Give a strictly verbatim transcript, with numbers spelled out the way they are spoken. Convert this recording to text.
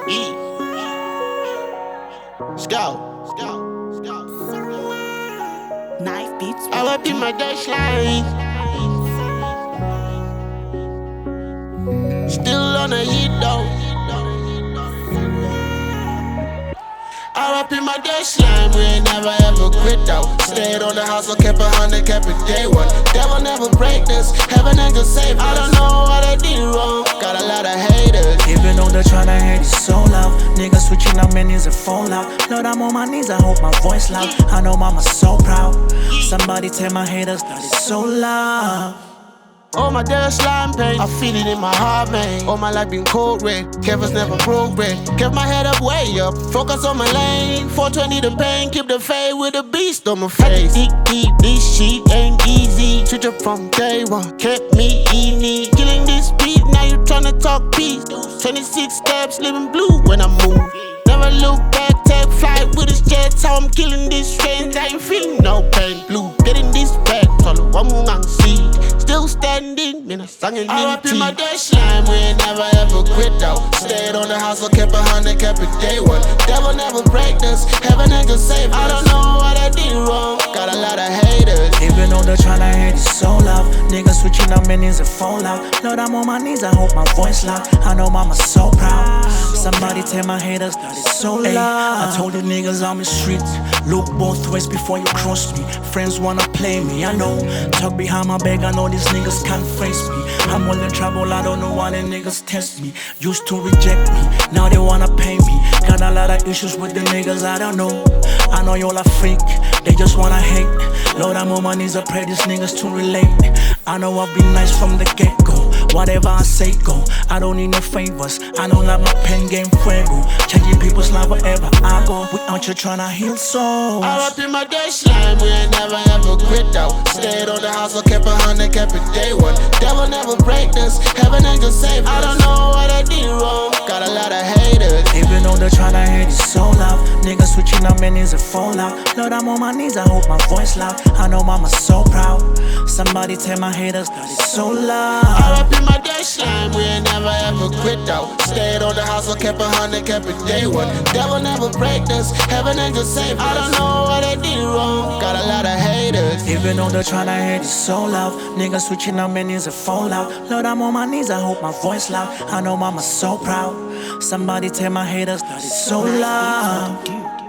E. Scout. Scout. Scout. Knife beats. I will be my dash Still on the heat though. I up in my dash line, we ain't never ever quit though. Stayed on the hustle, kept a hundred, kept it day one. Devil never break this, heaven ain't gonna save us. I don't know what I did wrong, got a lot of haters. Even though they're tryna hate it so loud, niggas switching up menus and fall out. Lord, I'm on my knees, I hope my voice loud. I know mama's so proud. Somebody tell my haters that it's so loud. Oh my dash line pain, I feel it in my heart, man. All my life been cold red, Kevin's never broke bread. Kept my head up, way up, focus on my lane. four twenty the pain, keep the fade with the beast on my face. Deep, deep, this shit ain't easy. Switch up from day one, kept me easy. Killing this beat, now you tryna talk peace. twenty-six steps, living blue when I move. Never look back, take flight with his jets. How I'm killing this strange, I ain't feeling no pain. Blue, getting this back, solo, I'm gonna see. Still standing, man, I sang in I up in my dash line, we ain't never ever quit though. Stayed on the hustle, kept a hundred, kept it day one. Devil never break this, heaven ain't gonna save us. I don't know what I did wrong, got a lot of haters. Even though they're tryna hate it so loud, niggas switching up menus and fall out. Lord, I'm on my knees, I hope my voice loud. I know mama's so proud. Somebody tell my haters that it's so loud. I told the niggas I'm in streets, look both ways before you cross me. Friends wanna play me, I know. Talk behind my back, I know these niggas can't face me. I'm all in trouble, I don't know why the niggas test me. Used to reject me, now they wanna pay me. Got a lot of issues with the niggas, I don't know. I know y'all are fake, they just wanna hate. Lord, I'm on my knees, I pray these niggas to relate. I know I've been nice from the get-go. Whatever I say, go. I don't need no favors. I don't like my pen game fuego. Changing people's life wherever I go. We out here tryna heal souls. I up in my dash line, we ain't never ever quit though. Stayed on the hustle, kept a hundred, kept it day one. Devil never break this, heaven ain't gonna save us. I don't know what I did wrong, got a lot of haters. Even though they're tryna hate it so loud, niggas switching up menus and fall out. Lord, I'm on my knees, I hope my voice loud. I know mama's so proud. Somebody tell my haters that it's so loud. I up in my dash line, we ain't never ever quit though. Stayed on the hustle, kept a hundred, kept it day one. Devil never break this, heaven ain't gonna save us. I don't know what I did wrong, got a lot of haters. Even though they're tryna hate it so loud, niggas switching up menus and fall out. Lord, I'm on my knees, I hope my voice loud. I know mama's so proud. Somebody tell my haters that it's so loud.